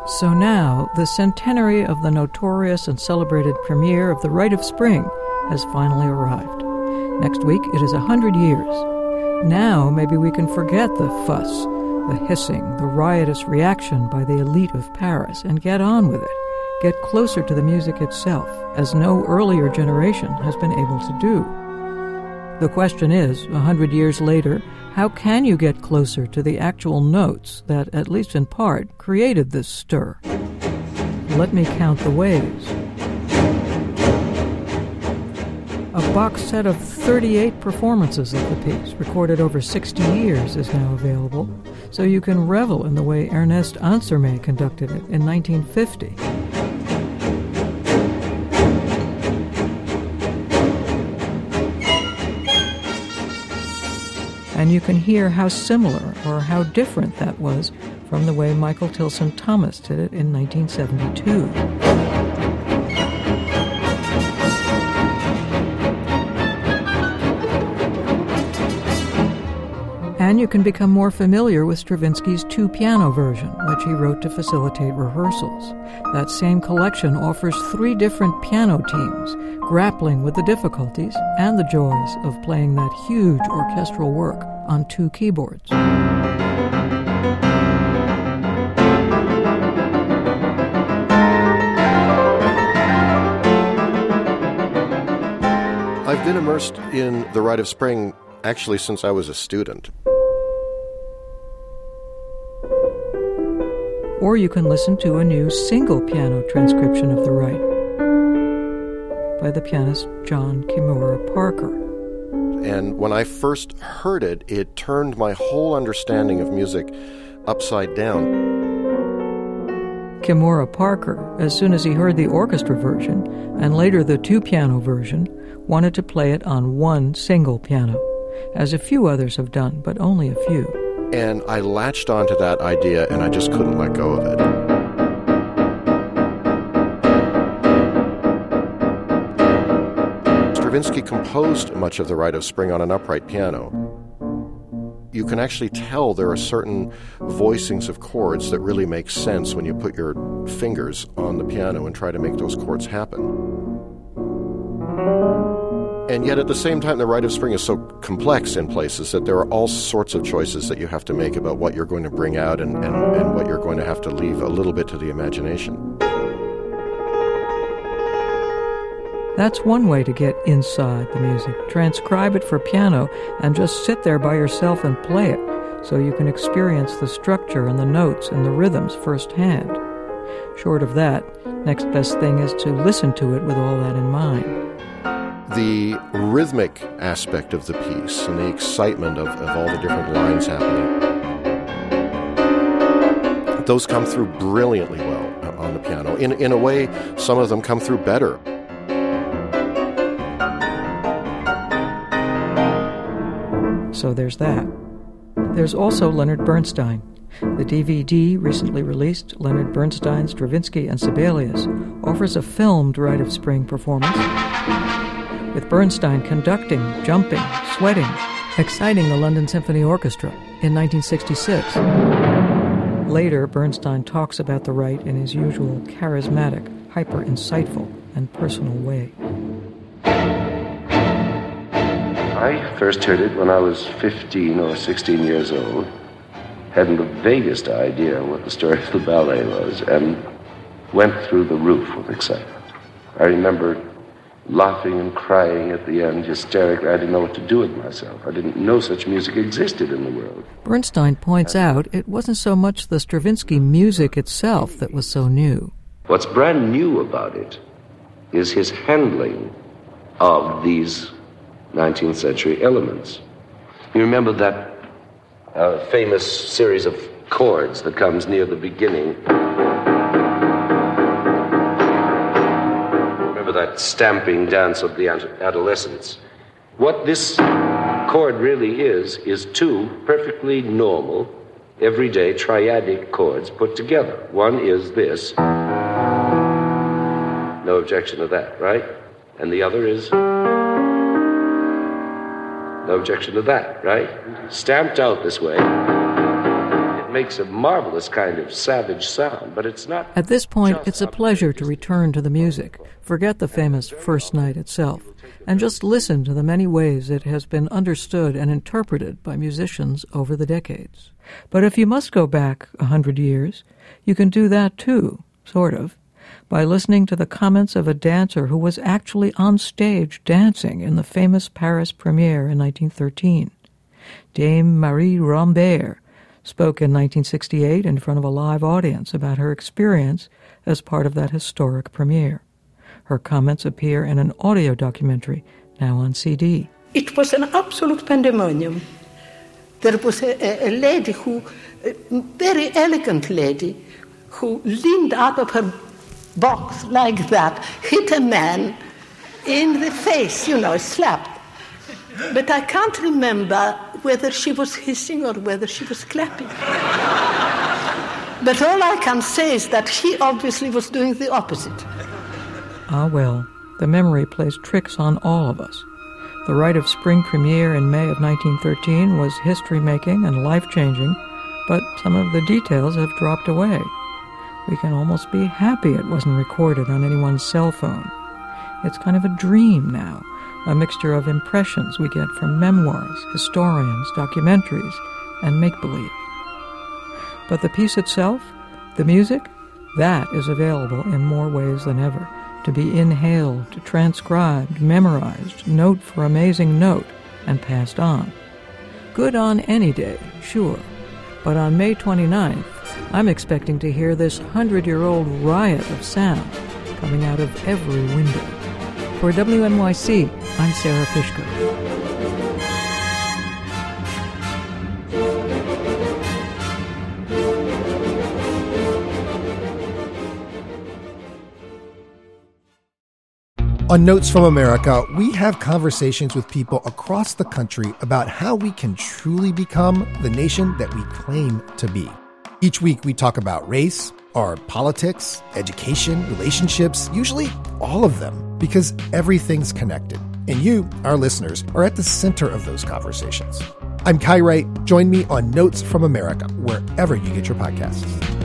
So now, the centenary of the notorious and celebrated premiere of The Rite of Spring has finally arrived. Next week, it is 100 years. Now, maybe we can forget the fuss, the hissing, the riotous reaction by the elite of Paris, and get on with it. Get closer to the music itself, as no earlier generation has been able to do. The question is, 100 years later, how can you get closer to the actual notes that, at least in part, created this stir? Let me count the ways. A box set of 38 performances of the piece, recorded over 60 years, is now available, so you can revel in the way Ernest Ansermet conducted it in 1950. And you can hear how similar or how different that was from the way Michael Tilson Thomas did it in 1972. And you can become more familiar with Stravinsky's two-piano version, which he wrote to facilitate rehearsals. That same collection offers 3 different piano teams, grappling with the difficulties and the joys of playing that huge orchestral work on 2 keyboards. I've been immersed in The Rite of Spring actually since I was a student. Or you can listen to a new single piano transcription of The Rite by the pianist John Kimura Parker. And when I first heard it, it turned my whole understanding of music upside down. Kimura Parker, as soon as he heard the orchestra version, and later the 2-piano version, wanted to play it on 1 single piano, as a few others have done, but only a few. And I latched onto that idea, and I just couldn't let go of it. Stravinsky composed much of The Rite of Spring on an upright piano. You can actually tell there are certain voicings of chords that really make sense when you put your fingers on the piano and try to make those chords happen. And yet at the same time, The Rite of Spring is so complex in places that there are all sorts of choices that you have to make about what you're going to bring out and what you're going to have to leave a little bit to the imagination. That's one way to get inside the music. Transcribe it for piano and just sit there by yourself and play it so you can experience the structure and the notes and the rhythms firsthand. Short of that, next best thing is to listen to it with all that in mind. The rhythmic aspect of the piece and the excitement of all the different lines happening, those come through brilliantly well on the piano. In a way, some of them come through better. So there's that. There's also Leonard Bernstein. The DVD, recently released, Leonard Bernstein, Stravinsky, and Sibelius, offers a filmed Rite of Spring performance, with Bernstein conducting, jumping, sweating, exciting the London Symphony Orchestra in 1966. Later, Bernstein talks about the Rite in his usual charismatic, hyper-insightful, and personal way. I first heard it when I was 15 or 16 years old. Hadn't the vaguest idea what the story of the ballet was, and went through the roof with excitement. I remember laughing and crying at the end, hysterically. I didn't know what to do with myself. I didn't know such music existed in the world. Bernstein points out it wasn't so much the Stravinsky music itself that was so new. What's brand new about it is his handling of these 19th century elements. You remember that famous series of chords that comes near the beginning? That stamping dance of the adolescents. What this chord really is 2 perfectly normal, everyday triadic chords put together. One is this. No objection to that, right? And the other is no objection to that, right? Stamped out this way, it makes a marvelous kind of savage sound, but it's not... At this point, it's a pleasure to return to the music, forget the famous first night itself, and just listen to the many ways it has been understood and interpreted by musicians over the decades. But if you must go back 100 years, you can do that too, sort of, by listening to the comments of a dancer who was actually on stage dancing in the famous Paris premiere in 1913. Dame Marie Rambert spoke in 1968 in front of a live audience about her experience as part of that historic premiere. Her comments appear in an audio documentary, now on CD. It was an absolute pandemonium. There was a lady a very elegant lady, who leaned out of her box like that, hit a man in the face, slapped. But I can't remember whether she was hissing or whether she was clapping. But all I can say is that he obviously was doing the opposite. Ah, well, the memory plays tricks on all of us. The Rite of Spring premiere in May of 1913 was history-making and life-changing, but some of the details have dropped away. We can almost be happy it wasn't recorded on anyone's cell phone. It's kind of a dream now, a mixture of impressions we get from memoirs, historians, documentaries, and make-believe. But the piece itself, the music, that is available in more ways than ever, to be inhaled, transcribed, memorized, note for amazing note, and passed on. Good on any day, sure, but on May 29th, I'm expecting to hear this 100-year-old riot of sound coming out of every window. For WNYC, I'm Sarah Fishko. On Notes from America, we have conversations with people across the country about how we can truly become the nation that we claim to be. Each week we talk about race, our politics, education, relationships, usually all of them, because everything's connected. And you, our listeners, are at the center of those conversations. I'm Kai Wright. Join me on Notes from America, wherever you get your podcasts.